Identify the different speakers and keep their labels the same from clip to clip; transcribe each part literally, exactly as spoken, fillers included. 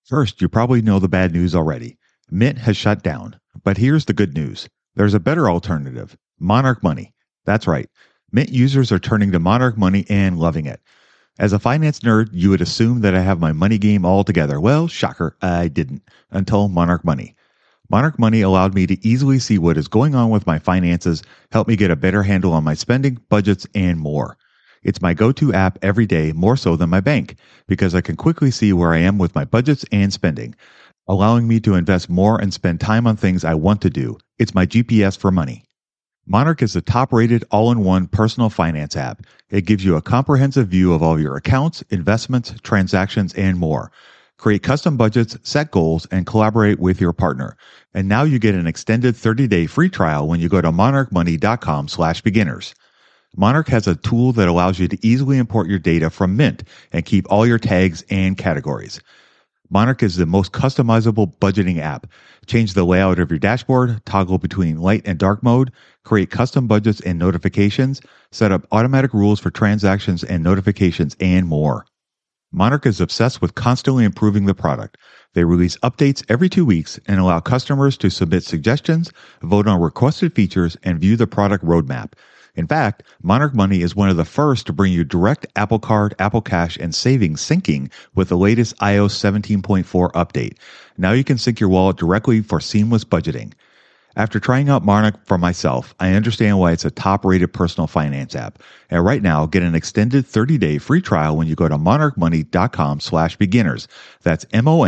Speaker 1: First, you probably know the bad news already. Mint has shut down. But here's the good news. There's a better alternative. Monarch Money. That's right. Mint users are turning to Monarch Money and loving it. As a finance nerd, you would assume that I have my money game all together. Well, shocker, I didn't, until Monarch Money. Monarch Money allowed me to easily see what is going on with my finances, help me get a better handle on my spending, budgets, and more. It's my go-to app every day, more so than my bank, because I can quickly see where I am with my budgets and spending, allowing me to invest more and spend time on things I want to do. It's my G P S for money. Monarch is the top-rated all-in-one personal finance app. It gives you a comprehensive view of all your accounts, investments, transactions, and more. Create custom budgets, set goals, and collaborate with your partner. And now you get an extended thirty-day free trial when you go to monarchmoney.com slash beginners. Monarch has a tool that allows you to easily import your data from Mint and keep all your tags and categories. Monarch is the most customizable budgeting app. Change the layout of your dashboard, toggle between light and dark mode, create custom budgets and notifications, set up automatic rules for transactions and notifications, and more. Monarch is obsessed with constantly improving the product. They release updates every two weeks and allow customers to submit suggestions, vote on requested features, and view the product roadmap. In fact, Monarch Money is one of the first to bring you direct Apple Card, Apple Cash, and savings syncing with the latest i O S seventeen point four update. Now you can sync your wallet directly for seamless budgeting. After trying out Monarch for myself, I understand why it's a top-rated personal finance app. And right now, get an extended thirty-day free trial when you go to monarchmoney.com slash beginners. That's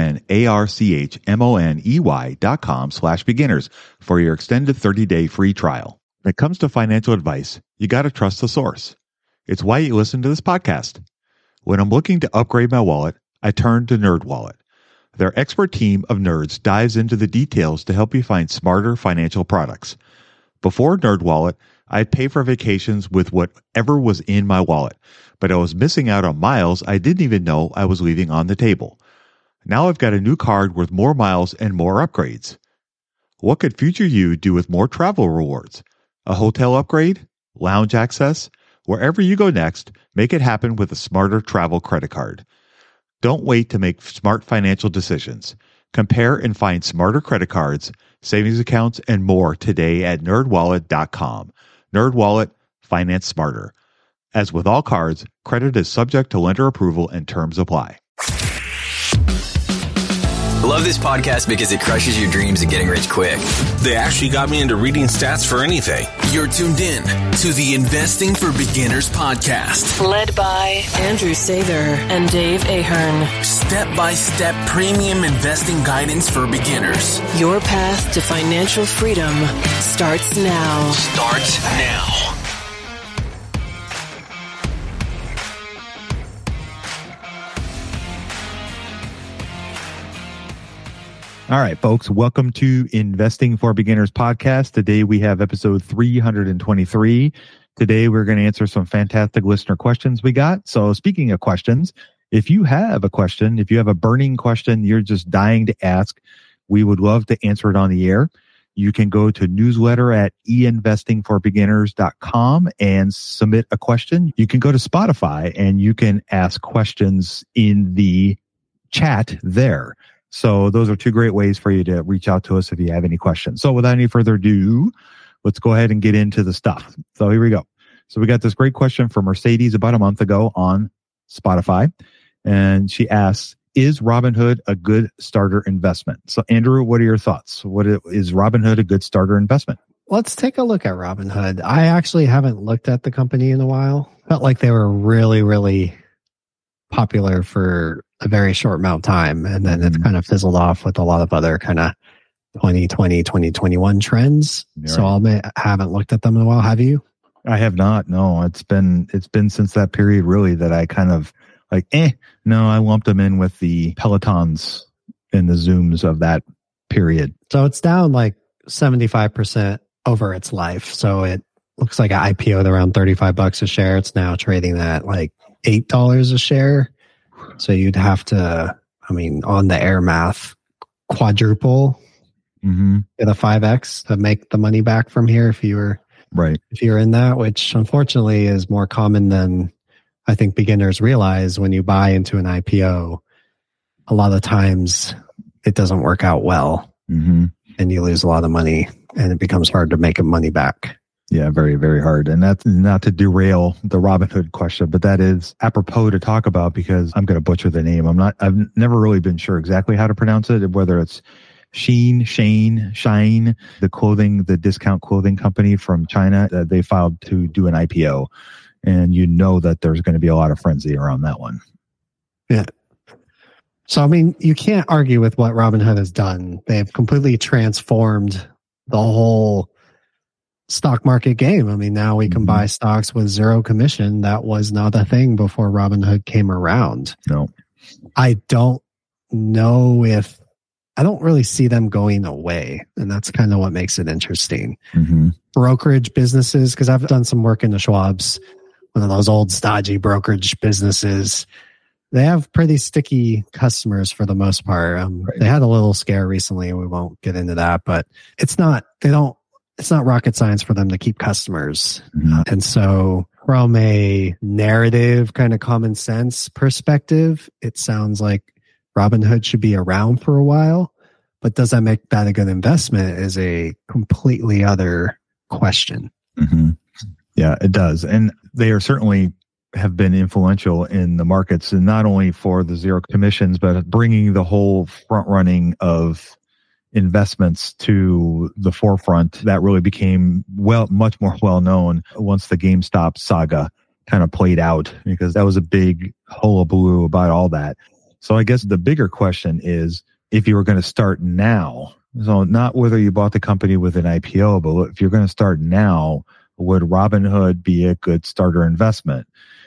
Speaker 1: M-O-N-A-R-C-H-M-O-N-E-Y dot com slash beginners for your extended thirty-day free trial. When it comes to financial advice, you got to trust the source. It's why you listen to this podcast. When I'm looking to upgrade my wallet, I turn to NerdWallet. Their expert team of nerds dives into the details to help you find smarter financial products. Before NerdWallet, I'd pay for vacations with whatever was in my wallet, but I was missing out on miles I didn't even know I was leaving on the table. Now I've got a new card with more miles and more upgrades. What could future you do with more travel rewards? A hotel upgrade? Lounge access? Wherever you go next, make it happen with a smarter travel credit card. Don't wait to make smart financial decisions. Compare and find smarter credit cards, savings accounts, and more today at nerd wallet dot com. NerdWallet, finance smarter. As with all cards, credit is subject to lender approval and terms apply.
Speaker 2: Love this podcast because it crushes your dreams of getting rich quick.
Speaker 3: They actually got me into reading stats for anything.
Speaker 4: You're tuned in to the Investing for Beginners podcast.
Speaker 5: Led by Andrew Sather and Dave Ahern.
Speaker 4: Step-by-step premium investing guidance for beginners.
Speaker 5: Your path to financial freedom starts now.
Speaker 4: Starts now.
Speaker 1: All right, folks, welcome to Investing for Beginners podcast. Today we have episode three hundred twenty-three. Today we're going to answer some fantastic listener questions we got. So speaking of questions, if you have a question, if you have a burning question you're just dying to ask, we would love to answer it on the air. You can go to newsletter at e investing for beginners dot com and submit a question. You can go to Spotify and you can ask questions in the chat there. So those are two great ways for you to reach out to us if you have any questions. So without any further ado, let's go ahead and get into the stuff. So here we go. So we got this great question from Mercedes about a month ago on Spotify. And she asks, is Robinhood a good starter investment? So Andrew, what are your thoughts? What is Robinhood a good starter investment?
Speaker 6: Let's take a look at Robinhood. I actually haven't looked at the company in a while. Felt like they were really, really popular for a very short amount of time. And then it's kind of fizzled off with a lot of other kind of twenty twenty, twenty twenty-one trends. Right. So I haven't looked at them in a while. Have you?
Speaker 1: I have not. No, it's been, it's been since that period really that I kind of like, eh, no, I lumped them in with the Pelotons and the Zooms of that period.
Speaker 6: So it's down like seventy-five percent over its life. So it looks like an I P O'd around thirty-five bucks a share. It's now trading at like eight dollars a share. So you'd have to, I mean, on the air math, quadruple,
Speaker 1: mm-hmm.
Speaker 6: get a five X to make the money back from here if you were
Speaker 1: right.
Speaker 6: If you're in that, which unfortunately is more common than I think beginners realize when you buy into an I P O. a lot of times it doesn't work out well,
Speaker 1: Mm-hmm.
Speaker 6: and you lose a lot of money, and it becomes hard to make money back.
Speaker 1: Yeah, very, very hard. And that's not to derail the Robinhood question, but that is apropos to talk about because I'm going to butcher the name. I'm not, I've never really been sure exactly how to pronounce it, whether it's Shein, Shane, Shine, the clothing, the discount clothing company from China. Uh, they filed to do an I P O. And you know that there's going to be a lot of frenzy around that one.
Speaker 6: Yeah. So, I mean, you can't argue with what Robinhood has done. They've completely transformed the whole stock market game. I mean, now we can mm-hmm. buy stocks with zero commission. That was not a thing before Robinhood came around.
Speaker 1: No.
Speaker 6: I don't know if, I don't really see them going away. And that's kind of what makes it interesting.
Speaker 1: Mm-hmm.
Speaker 6: Brokerage businesses, because I've done some work in the Schwab's, one of those old stodgy brokerage businesses. They have pretty sticky customers for the most part. Um, right. They had a little scare recently. We won't get into that, but it's not, they don't, it's not rocket science for them to keep customers. Mm-hmm. Uh, and so from a narrative kind of common sense perspective, it sounds like Robinhood should be around for a while, but does that make that a good investment is a completely other question.
Speaker 1: Mm-hmm. Yeah, it does. And they are certainly have been influential in the markets, and not only for the zero commissions, but bringing the whole front running of investments to the forefront. That really became well, much more well known once the GameStop saga kind of played out, because that was a big hullabaloo about all that. So I guess the bigger question is, if you were going to start now, so not whether you bought the company with an I P O, but if you're going to start now, would Robinhood be a good starter investment?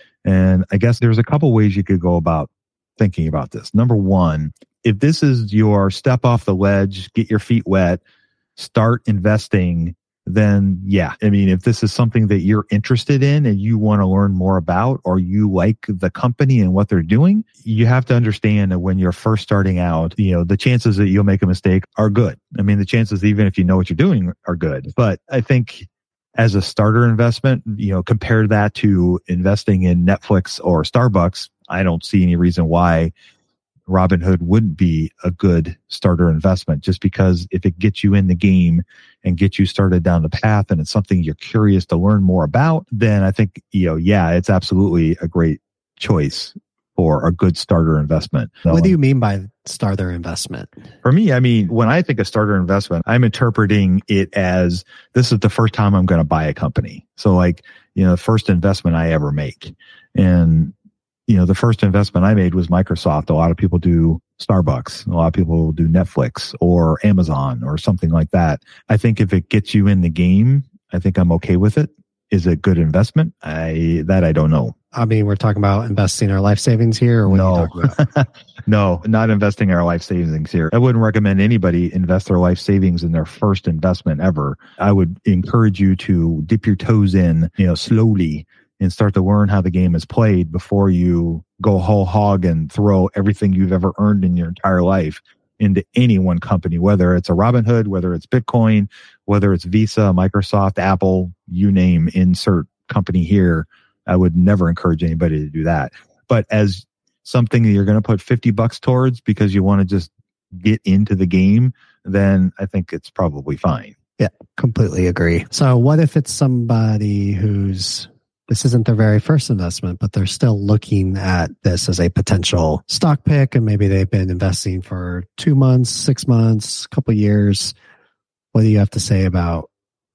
Speaker 1: And I guess there's a couple ways you could go about thinking about this. Number one, if this is your step off the ledge, get your feet wet, start investing, then yeah. I mean, if this is something that you're interested in and you want to learn more about, or you like the company and what they're doing, you have to understand that when you're first starting out, you know, the chances that you'll make a mistake are good. I mean, the chances, even if you know what you're doing, are good. But I think as a starter investment, you know, compare that to investing in Netflix or Starbucks. I don't see any reason why Robinhood wouldn't be a good starter investment, just because if it gets you in the game and gets you started down the path and it's something you're curious to learn more about, then I think, you know, yeah, it's absolutely a great choice for a good starter investment.
Speaker 6: What do you mean by starter investment?
Speaker 1: For me, I mean, when I think of starter investment, I'm interpreting it as this is the first time I'm going to buy a company. So like, you know, the first investment I ever make. And, you know, the first investment I made was Microsoft. A lot of people do Starbucks. A lot of people do Netflix or Amazon or something like that. I think if it gets you in the game, I think I'm okay with it. Is it good investment? I, that I don't know.
Speaker 6: I mean, we're talking about investing our life savings here, or what
Speaker 1: no.
Speaker 6: are you talking about?
Speaker 1: No, not investing our life savings here. I wouldn't recommend anybody invest their life savings in their first investment ever. I would encourage you to dip your toes in, you know, slowly and start to learn how the game is played before you go whole hog and throw everything you've ever earned in your entire life into any one company, whether it's a Robinhood, whether it's Bitcoin, whether it's Visa, Microsoft, Apple, you name, insert company here. I would never encourage anybody to do that. But as something that you're going to put fifty bucks towards because you want to just get into the game, then I think it's probably fine.
Speaker 6: Yeah, completely agree. So what if it's somebody who's, this isn't their very first investment, but they're still looking at this as a potential stock pick, and maybe they've been investing for two months, six months, a couple of years. What do you have to say about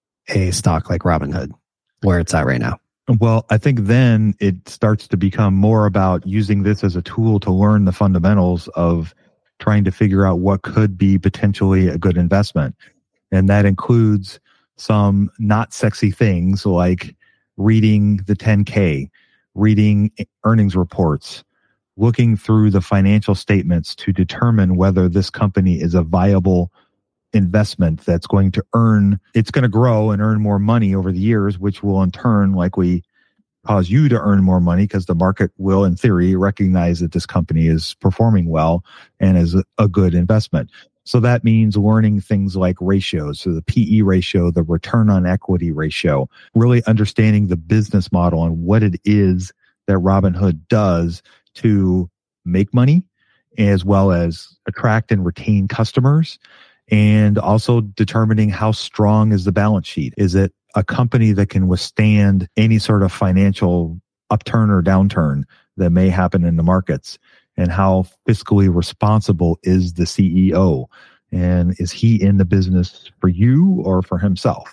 Speaker 6: a stock like Robinhood, where it's at right now?
Speaker 1: Well, I think then it starts to become more about using this as a tool to learn the fundamentals of trying to figure out what could be potentially a good investment. And that includes some not sexy things like reading the ten K, reading earnings reports, looking through the financial statements to determine whether this company is a viable investment that's going to earn, it's going to grow and earn more money over the years, which will in turn likely cause you to earn more money because the market will, in theory, recognize that this company is performing well and is a good investment. So that means learning things like ratios, so the P E ratio, the return on equity ratio, really understanding the business model and what it is that Robinhood does to make money as well as attract and retain customers, and also determining how strong is the balance sheet. Is it a company that can withstand any sort of financial upturn or downturn that may happen in the markets? And how fiscally responsible is the C E O? And is he in the business for you or for himself?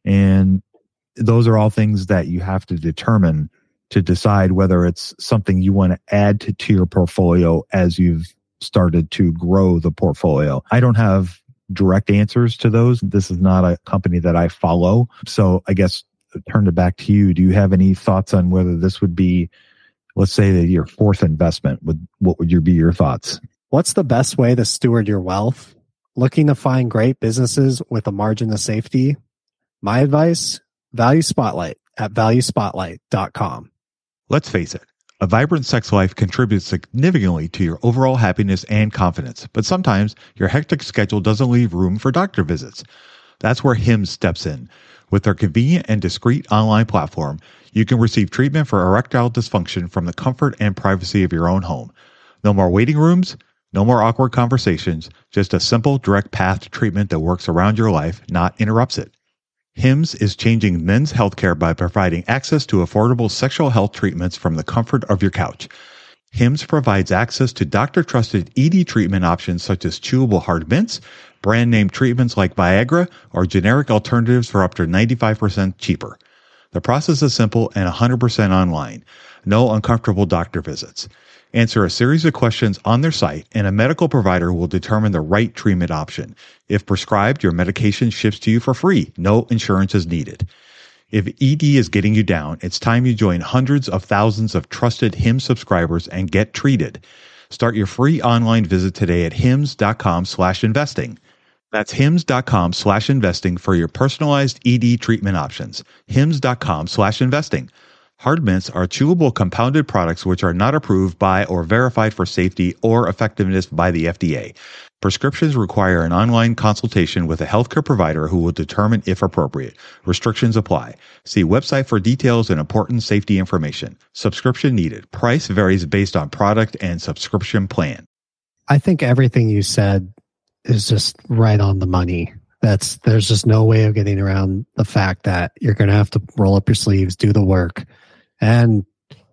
Speaker 1: And those are all things that you have to determine to decide whether it's something you want to add to, to your portfolio as you've started to grow the portfolio. I don't have direct answers to those. This is not a company that I follow. So I guess turn it back to you. Do you have any thoughts on whether this would be, let's say, that your fourth investment? Would what would your be your thoughts?
Speaker 6: What's the best way to steward your wealth? Looking to find great businesses with a margin of safety? My advice, Value Spotlight at value spotlight dot com.
Speaker 1: Let's face it, a vibrant sex life contributes significantly to your overall happiness and confidence, but sometimes your hectic schedule doesn't leave room for doctor visits. That's where Hims steps in. With their convenient and discreet online platform, you can receive treatment for erectile dysfunction from the comfort and privacy of your own home. No more waiting rooms, no more awkward conversations, just a simple, direct path to treatment that works around your life, not interrupts it. Hims is changing men's healthcare by providing access to affordable sexual health treatments from the comfort of your couch. Hims provides access to doctor-trusted E D treatment options such as chewable hard mints, brand-name treatments like Viagra, or generic alternatives for up to ninety-five percent cheaper. The process is simple and one hundred percent online. No uncomfortable doctor visits. Answer a series of questions on their site, and a medical provider will determine the right treatment option. If prescribed, your medication ships to you for free. No insurance is needed. If E D is getting you down, it's time you join hundreds of thousands of trusted Hims subscribers and get treated. Start your free online visit today at hims.com slash investing. That's hims.com slash investing for your personalized E D treatment options. hims.com slash investing. Hard mints are chewable compounded products which are not approved by or verified for safety or effectiveness by the F D A. Prescriptions require an online consultation with a healthcare provider who will determine if appropriate. Restrictions apply. See website for details and important safety information. Subscription needed. Price varies based on product and subscription plan.
Speaker 6: I think everything you said is just right on the money. That's there's just no way of getting around the fact that you're going to have to roll up your sleeves, do the work, and,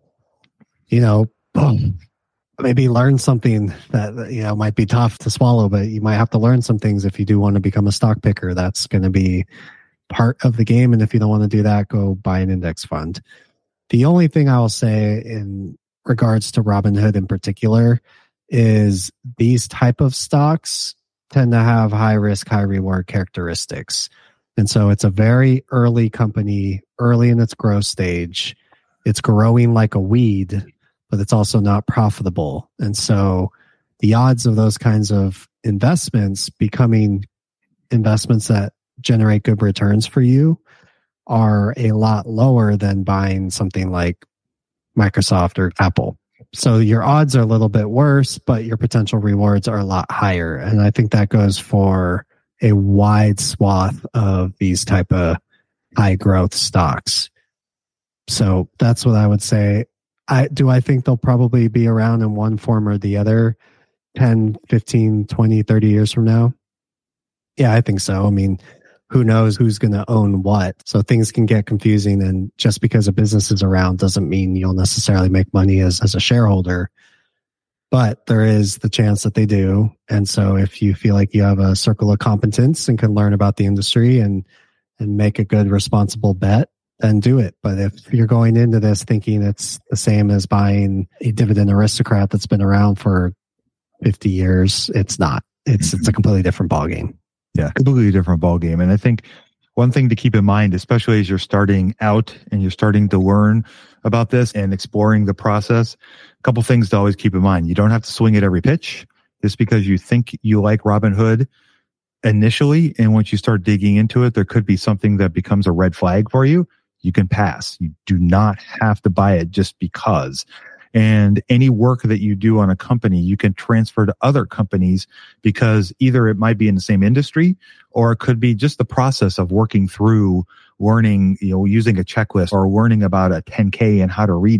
Speaker 6: you know, boom, maybe learn something that, you know, might be tough to swallow, but you might have to learn some things if you do want to become a stock picker. That's going to be part of the game. And if you don't want to do that, go buy an index fund. The only thing I will say in regards to Robinhood in particular is these type of stocks tend to have high risk, high reward characteristics. And so it's a very early company, early in its growth stage. It's growing like a weed, but it's also not profitable. And so the odds of those kinds of investments becoming investments that generate good returns for you are a lot lower than buying something like Microsoft or Apple. So your odds are a little bit worse, but your potential rewards are a lot higher. And I think that goes for a wide swath of these type of high growth stocks. So that's what I would say. I do I think they'll probably be around in one form or the other ten, fifteen, twenty, thirty years from now? Yeah, I think so. I mean, who knows who's going to own what? So things can get confusing, and just because a business is around doesn't mean you'll necessarily make money as, as a shareholder. But there is the chance that they do. And so if you feel like you have a circle of competence and can learn about the industry and and make a good, responsible bet, then do it. But if you're going into this thinking it's the same as buying a dividend aristocrat that's been around for fifty years, it's not. It's it's a completely different ballgame.
Speaker 1: Yeah, completely different ballgame. And I think one thing to keep in mind, especially as you're starting out and you're starting to learn about this and exploring the process, a couple things to always keep in mind. You don't have to swing at every pitch just because you think you like Robinhood initially. And once you start digging into it, there could be something that becomes a red flag for you. You can pass. You do not have to buy it just because. And any work that you do on a company, you can transfer to other companies because either it might be in the same industry or it could be just the process of working through learning, you know, using a checklist or learning about a ten K and how to read it.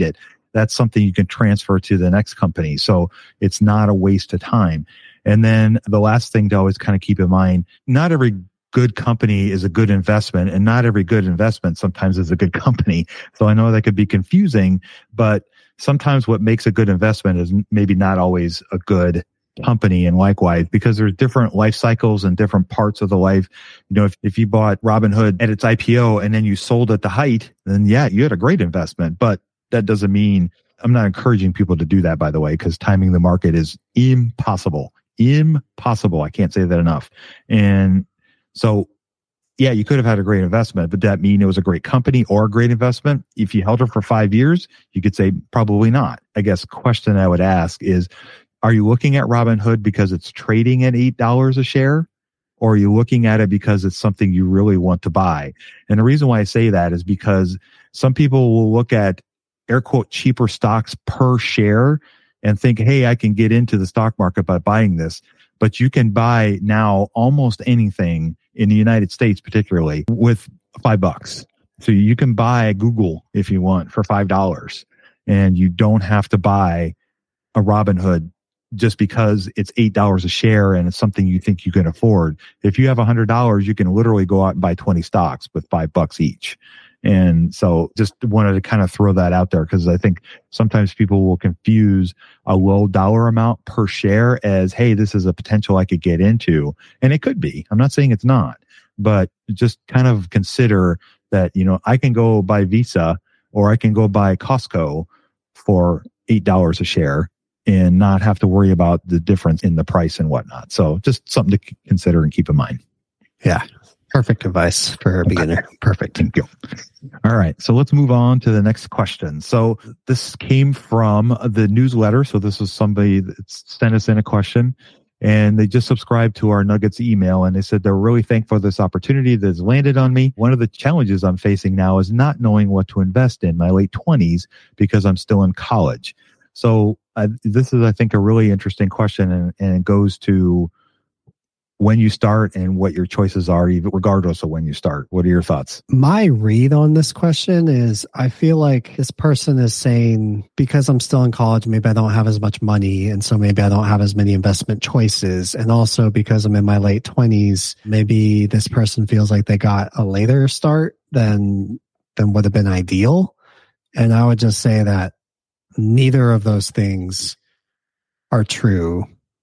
Speaker 1: that's something you can transfer to the next company. So it's not a waste of time. And then the last thing to always kind of keep in mind, not every good company is a good investment, and not every good investment sometimes is a good company. So I know that could be confusing, but sometimes what makes a good investment is maybe not always a good company. And likewise, because there's different life cycles and different parts of the life. You know, if, if you bought Robinhood at its I P O and then you sold at the height, then yeah, you had a great investment. But that doesn't mean, I'm not encouraging people to do that, by the way, because timing the market is impossible. Impossible. I can't say that enough. And so, yeah, you could have had a great investment, but that mean it was a great company or a great investment? If you held it for five years, you could say probably not. I guess the question I would ask is, are you looking at Robinhood because it's trading at eight dollars a share? Or are you looking at it because it's something you really want to buy? And the reason why I say that is because some people will look at air quote cheaper stocks per share and think, hey, I can get into the stock market by buying this. But you can buy now almost anything in the United States, particularly with five bucks. So you can buy Google if you want for five dollars, and you don't have to buy a Robinhood just because it's eight dollars a share and it's something you think you can afford. If you have one hundred dollars, you can literally go out and buy twenty stocks with five bucks each. And so just wanted to kind of throw that out there, because I think sometimes people will confuse a low dollar amount per share as, hey, this is a potential I could get into. And it could be. I'm not saying it's not, but just kind of consider that, you know, I can go buy Visa or I can go buy Costco for eight dollars a share and not have to worry about the difference in the price and whatnot. So just something to consider and keep in mind.
Speaker 6: Yeah. Perfect advice for a okay. beginner. Perfect.
Speaker 1: Thank you. All right. So let's move on to the next question. So this came from the newsletter. So this was somebody that sent us in a question, and they just subscribed to our Nuggets email, and they said they're really thankful for this opportunity that's landed on me. One of the challenges I'm facing now is not knowing what to invest in my late twenties because I'm still in college. So uh, this is, I think, a really interesting question, and, and it goes to when you start and what your choices are, even regardless of when you start. What are your thoughts?
Speaker 6: My read on this question is, I feel like this person is saying, because I'm still in college, maybe I don't have as much money, and so maybe I don't have as many investment choices. And also because I'm in my late twenties, maybe this person feels like they got a later start than than would have been ideal. And I would just say that neither of those things are true.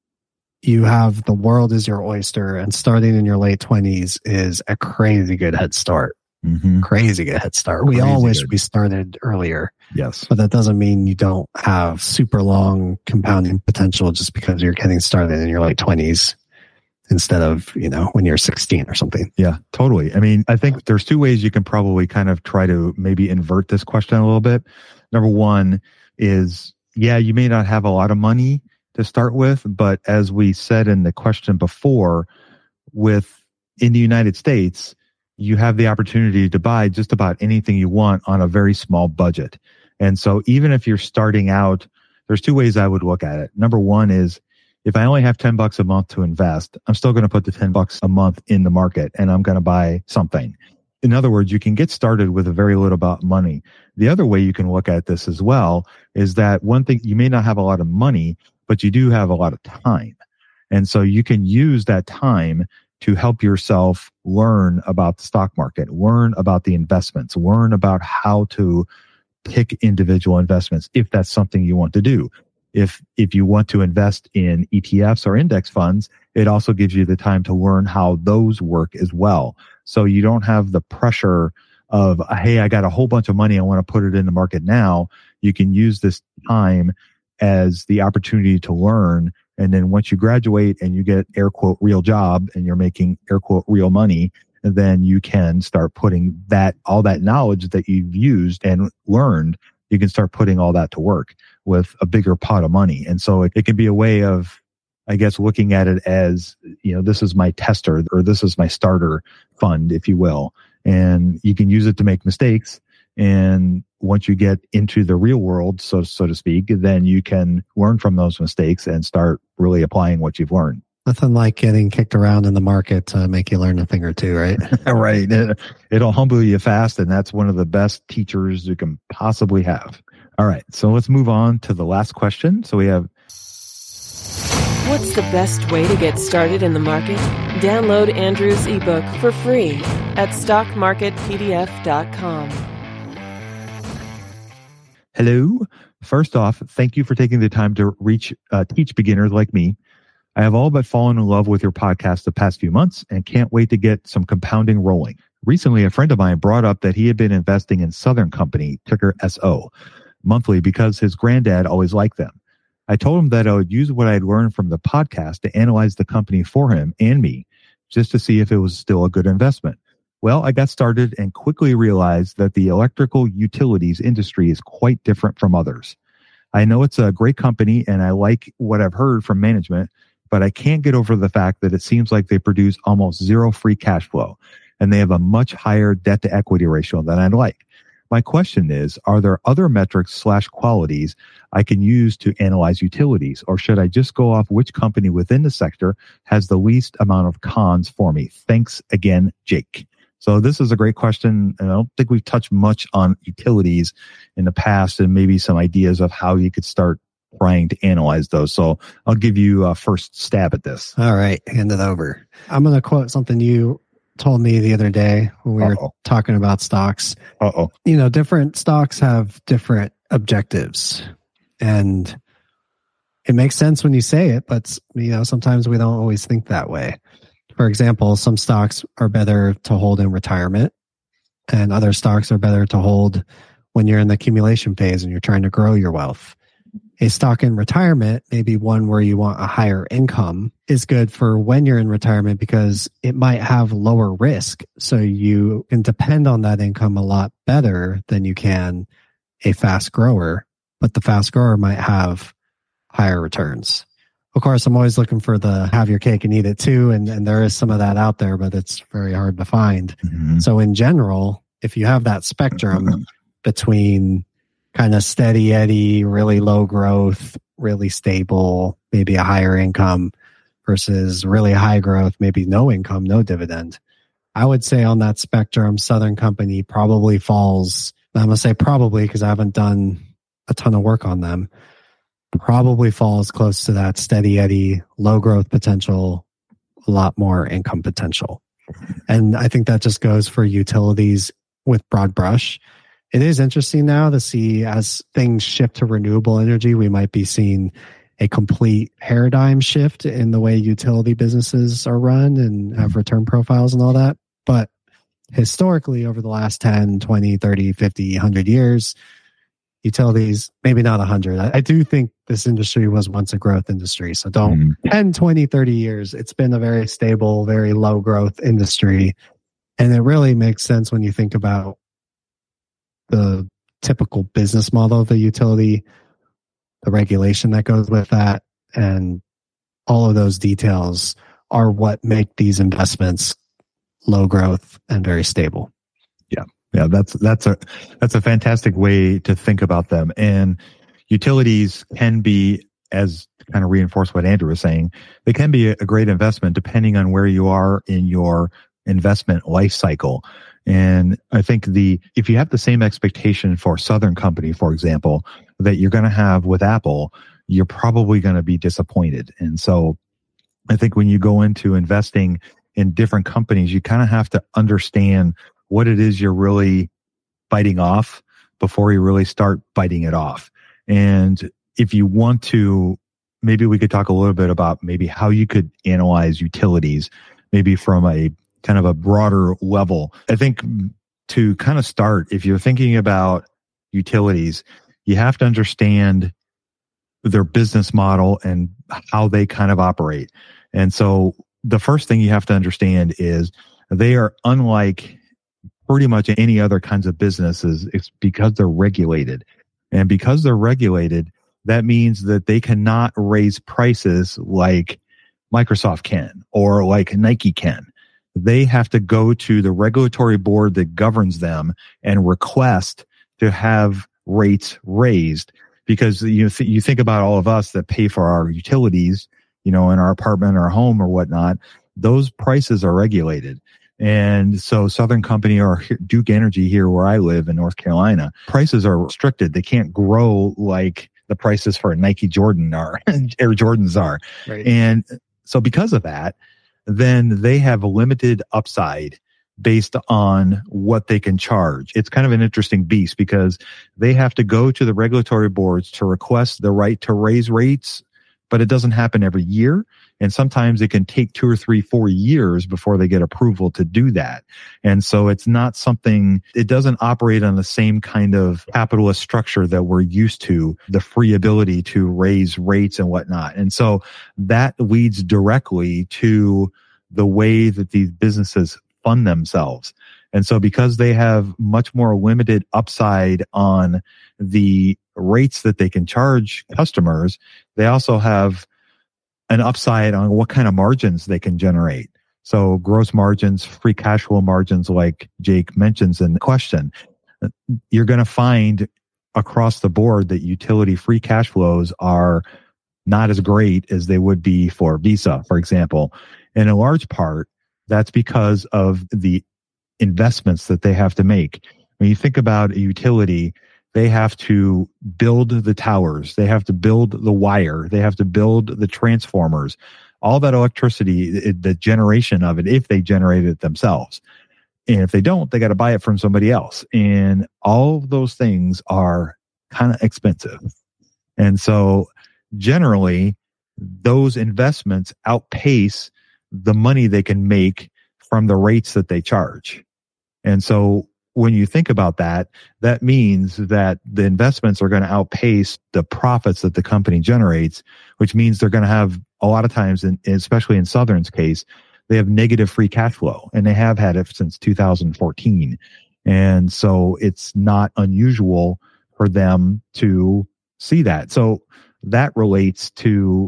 Speaker 6: You have the world is your oyster, and starting in your late twenties is a crazy good head start.
Speaker 1: Mm-hmm.
Speaker 6: Crazy good head start. We
Speaker 1: crazy
Speaker 6: all wish
Speaker 1: good.
Speaker 6: we started earlier.
Speaker 1: Yes.
Speaker 6: But that doesn't mean you don't have super long compounding potential just because you're getting started in your late twenties instead of, you know, when you're sixteen or something.
Speaker 1: Yeah, totally. I mean, I think there's two ways you can probably kind of try to maybe invert this question a little bit. Number one is, yeah, you may not have a lot of money to start with, but as we said in the question before, with in the United States, you have the opportunity to buy just about anything you want on a very small budget. And so even if you're starting out, there's two ways I would look at it. Number one is, if I only have ten bucks a month to invest, I'm still going to put the ten bucks a month in the market and I'm going to buy something. In other words, you can get started with a very little about money. The other way you can look at this as well is that one thing, you may not have a lot of money, but you do have a lot of time. And so you can use that time to help yourself learn about the stock market, learn about the investments, learn about how to pick individual investments if that's something you want to do. If if you want to invest in E T Fs or index funds, it also gives you the time to learn how those work as well. So you don't have the pressure of, hey, I got a whole bunch of money, I want to put it in the market now. You can use this time as the opportunity to learn. And then once you graduate and you get air quote real job and you're making air quote real money, then you can start putting that, all that knowledge that you've used and learned, you can start putting all that to work with a bigger pot of money. And so it, it can be a way of, I guess, looking at it as, you know, this is my tester or this is my starter fund, if you will. And you can use it to make mistakes. And once you get into the real world, so so to speak, then you can learn from those mistakes and start really applying what you've learned.
Speaker 6: Nothing like getting kicked around in the market to make you learn a thing or two, right?
Speaker 1: Right. It, it'll humble you fast, and that's one of the best teachers you can possibly have. All right. So let's move on to the last question. So we have,
Speaker 5: What's the best way to get started in the market? Download Andrew's ebook for free at stock market p d f dot com.
Speaker 1: hello. First off, thank you for taking the time to reach uh, teach beginners like me. I have all but fallen in love with your podcast the past few months and can't wait to get some compounding rolling. Recently, a friend of mine brought up that he had been investing in Southern Company, ticker S O, monthly because his granddad always liked them. I told him that I would use what I had learned from the podcast to analyze the company for him and me just to see if it was still a good investment. Well, I got started and quickly realized that the electrical utilities industry is quite different from others. I know it's a great company and I like what I've heard from management, but I can't get over the fact that it seems like they produce almost zero free cash flow and they have a much higher debt to equity ratio than I'd like. My question is, are there other metrics slash qualities I can use to analyze utilities, or should I just go off which company within the sector has the least amount of cons for me? Thanks again, Jake. So this is a great question. And I don't think we've touched much on utilities in the past and maybe some ideas of how you could start trying to analyze those. So I'll give you a first stab at this.
Speaker 6: All right, hand it over. I'm going to quote something you told me the other day when we Uh-oh. were talking about stocks.
Speaker 1: Uh-oh.
Speaker 6: You know, different stocks have different objectives. And it makes sense when you say it, but, you know, sometimes we don't always think that way. For example, some stocks are better to hold in retirement, and other stocks are better to hold when you're in the accumulation phase and you're trying to grow your wealth. A stock in retirement, maybe one where you want a higher income, is good for when you're in retirement because it might have lower risk. So you can depend on that income a lot better than you can a fast grower, but the fast grower might have higher returns. Of course, I'm always looking for the have your cake and eat it too. And, and there is some of that out there, but it's very hard to find. Mm-hmm. So in general, if you have that spectrum between kind of steady eddy, really low growth, really stable, maybe a higher income versus really high growth, maybe no income, no dividend. I would say on that spectrum, Southern Company probably falls, I'm going to say probably because I haven't done a ton of work on them, probably falls close to that steady eddy, low growth potential, a lot more income potential. And I think that just goes for utilities with broad brush. It is interesting now to see as things shift to renewable energy, we might be seeing a complete paradigm shift in the way utility businesses are run and have return profiles and all that. But historically, over the last ten, twenty, thirty, fifty, one hundred years, utilities, maybe not one hundred. I, I do think this industry was once a growth industry. So don't mm-hmm. ten, twenty, thirty years. It's been a very stable, very low growth industry. And it really makes sense when you think about the typical business model of the utility, the regulation that goes with that, and all of those details are what make these investments low growth and very stable.
Speaker 1: Yeah. Yeah. That's, that's a, that's a fantastic way to think about them. And utilities can be, as kind of reinforce what Andrew was saying, they can be a great investment depending on where you are in your investment life cycle. And I think the, if you have the same expectation for Southern Company, for example, that you're going to have with Apple, you're probably going to be disappointed. And so I think when you go into investing in different companies, you kind of have to understand what it is you're really biting off before you really start biting it off. And if you want to, maybe we could talk a little bit about maybe how you could analyze utilities, maybe from a kind of a broader level. I think to kind of start, if you're thinking about utilities, you have to understand their business model and how they kind of operate. And so the first thing you have to understand is they are unlike pretty much any other kinds of businesses. It's because they're regulated. And because they're regulated, that means that they cannot raise prices like Microsoft can or like Nike can. They have to go to the regulatory board that governs them and request to have rates raised, because you th- you think about all of us that pay for our utilities, you know, in our apartment or home or whatnot, those prices are regulated. And so Southern Company or Duke Energy here where I live in North Carolina, prices are restricted. They can't grow like the prices for a Nike Jordan are, Air Jordans are. Right. And so because of that, then they have a limited upside based on what they can charge. It's kind of an interesting beast because they have to go to the regulatory boards to request the right to raise rates, but it doesn't happen every year. And sometimes it can take two or three, four years before they get approval to do that. And so it's not something, it doesn't operate on the same kind of capitalist structure that we're used to, the free ability to raise rates and whatnot. And so that leads directly to the way that these businesses fund themselves. And so because they have much more limited upside on the rates that they can charge customers, they also have an upside on what kind of margins they can generate. So gross margins, free cash flow margins, like Jake mentions in the question, you're going to find across the board that utility free cash flows are not as great as they would be for Visa, for example. And in large part, that's because of the investments that they have to make. When you think about a utility, they have to build the towers. They have to build the wire. They have to build the transformers. All that electricity, the generation of it, if they generate it themselves. And if they don't, they got to buy it from somebody else. And all of those things are kind of expensive. And so generally, those investments outpace the money they can make from the rates that they charge. And so when you think about that, that means that the investments are going to outpace the profits that the company generates, which means they're going to have a lot of times, in, especially in Southern's case, they have negative free cash flow, and they have had it since two thousand fourteen. And so it's not unusual for them to see that. So that relates to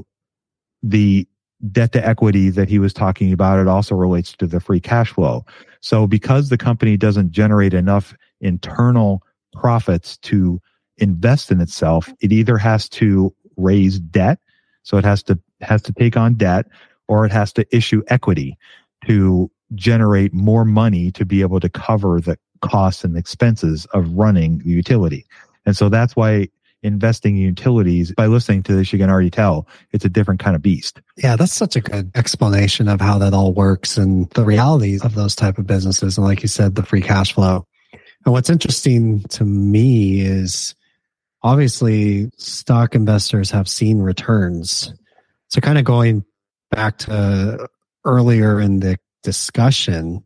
Speaker 1: the debt to equity that he was talking about. It also relates to the free cash flow. So because the company doesn't generate enough internal profits to invest in itself, it either has to raise debt, so it has to has to take on debt, or it has to issue equity to generate more money to be able to cover the costs and expenses of running the utility. And so that's why investing in utilities, by listening to this, you can already tell it's a different kind of beast.
Speaker 6: Yeah, that's such a good explanation of how that all works and the realities of those type of businesses. And like you said, the free cash flow. And what's interesting to me is obviously stock investors have seen returns. So kind of going back to earlier in the discussion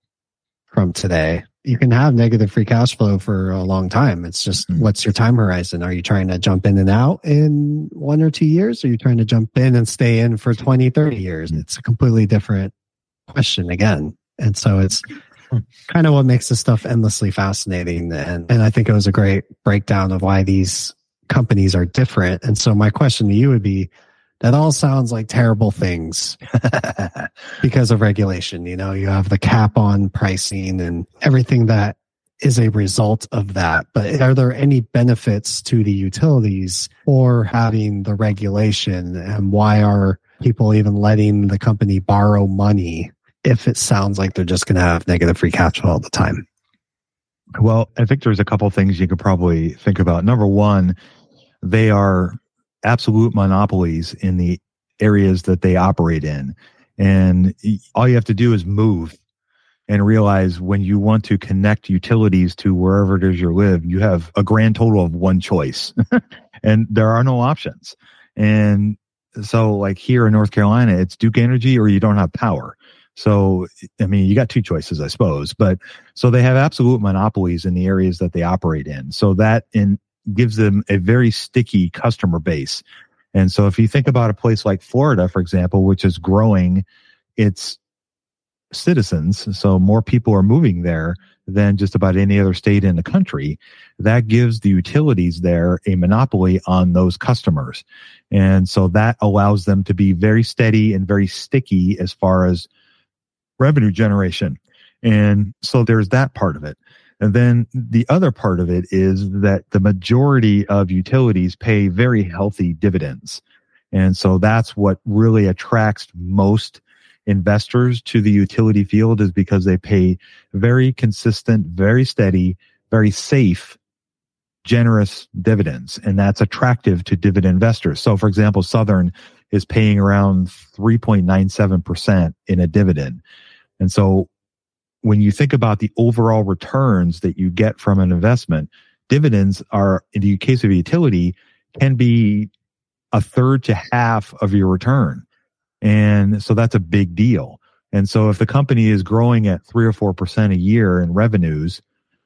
Speaker 6: from today, you can have negative free cash flow for a long time. It's just, mm-hmm. what's your time horizon? Are you trying to jump in and out in one or two years? Or are you trying to jump in and stay in for twenty, thirty years? It's a completely different question again. And so it's kind of what makes this stuff endlessly fascinating. And, and I think it was a great breakdown of why these companies are different. And so my question to you would be, that all sounds like terrible things because of regulation. You know, you have the cap on pricing and everything that is a result of that. But are there any benefits to the utilities for having the regulation? And why are people even letting the company borrow money if it sounds like they're just going to have negative free cash flow all the time?
Speaker 1: Well, I think there's a couple of things you could probably think about. Number one, they are absolute monopolies in the areas that they operate in. And all you have to do is move and realize when you want to connect utilities to wherever it is you live, you have a grand total of one choice and there are no options. And so like here in North Carolina, it's Duke Energy or you don't have power. So, I mean, you got two choices, I suppose, but so they have absolute monopolies in the areas that they operate in. So that in gives them a very sticky customer base. And so if you think about a place like Florida, for example, which is growing its citizens, so more people are moving there than just about any other state in the country, that gives the utilities there a monopoly on those customers. And so that allows them to be very steady and very sticky as far as revenue generation. And so there's that part of it. And then the other part of it is that the majority of utilities pay very healthy dividends. And so that's what really attracts most investors to the utility field is because they pay very consistent, very steady, very safe, generous dividends. And that's attractive to dividend investors. So for example, Southern is paying around three point nine seven percent in a dividend. And so when you think about the overall returns that you get from an investment, dividends are, in the case of a utility, can be a third to half of your return. And so that's a big deal. And so if the company is growing at three or four percent a year in revenues,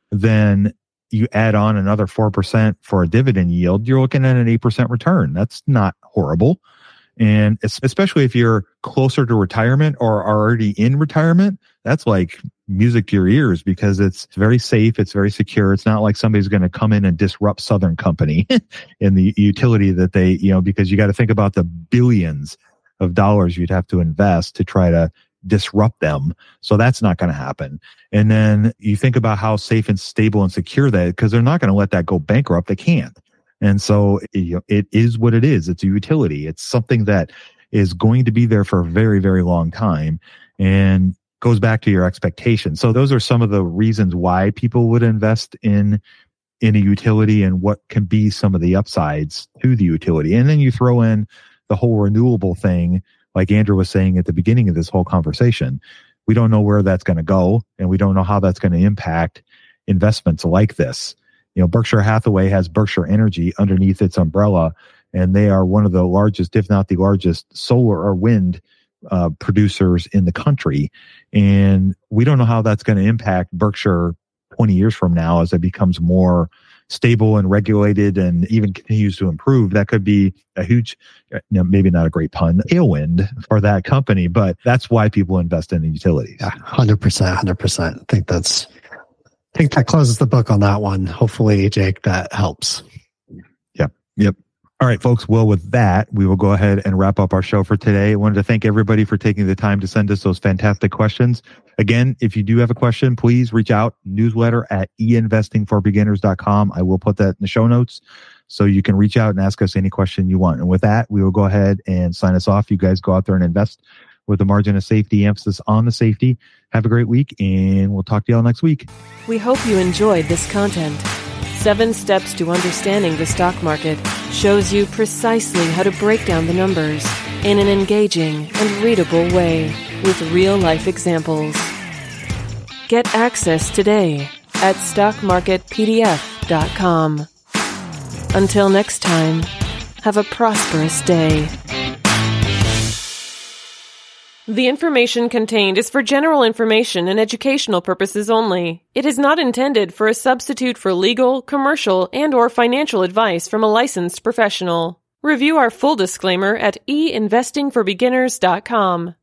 Speaker 1: then you add on another four percent for a dividend yield, you're looking at an eight percent return. That's not horrible. And especially if you're closer to retirement or already in retirement, that's like music to your ears because it's very safe. It's very secure. It's not like somebody's going to come in and disrupt Southern Company in the utility that they, you know, because you got to think about the billions of dollars you'd have to invest to try to disrupt them. So that's not going to happen. And then you think about how safe and stable and secure that, because they're not going to let that go bankrupt. They can't. And so you know, it is what it is. It's a utility. It's something that is going to be there for a very, very long time and goes back to your expectations. So those are some of the reasons why people would invest in in a utility and what can be some of the upsides to the utility. And then you throw in the whole renewable thing, like Andrew was saying at the beginning of this whole conversation. We don't know where that's going to go, and we don't know how that's going to impact investments like this. You know, Berkshire Hathaway has Berkshire Energy underneath its umbrella, and they are one of the largest, if not the largest, solar or wind uh, producers in the country. And we don't know how that's going to impact Berkshire twenty years from now as it becomes more stable and regulated and even continues to improve. That could be a huge, you know, maybe not a great pun, tailwind for that company, but that's why people invest in the utilities.
Speaker 6: Yeah, one hundred percent, one hundred percent. I think that's, I think that closes the book on that one. Hopefully, Jake, that helps.
Speaker 1: Yep. Yep. All right, folks. Well, with that, we will go ahead and wrap up our show for today. I wanted to thank everybody for taking the time to send us those fantastic questions. Again, if you do have a question, please reach out, newsletter at e investing for beginners dot com. I will put that in the show notes so you can reach out and ask us any question you want. And with that, we will go ahead and sign us off. You guys go out there and invest with a margin of safety, emphasis on the safety. Have a great week, and we'll talk to y'all next week.
Speaker 5: We hope you enjoyed this content. Seven Steps to Understanding the Stock Market shows you precisely how to break down the numbers in an engaging and readable way with real-life examples. Get access today at stock market p d f dot com. Until next time, have a prosperous day. The information contained is for general information and educational purposes only. It is not intended for a substitute for legal, commercial, and or financial advice from a licensed professional. Review our full disclaimer at e investing for beginners dot com.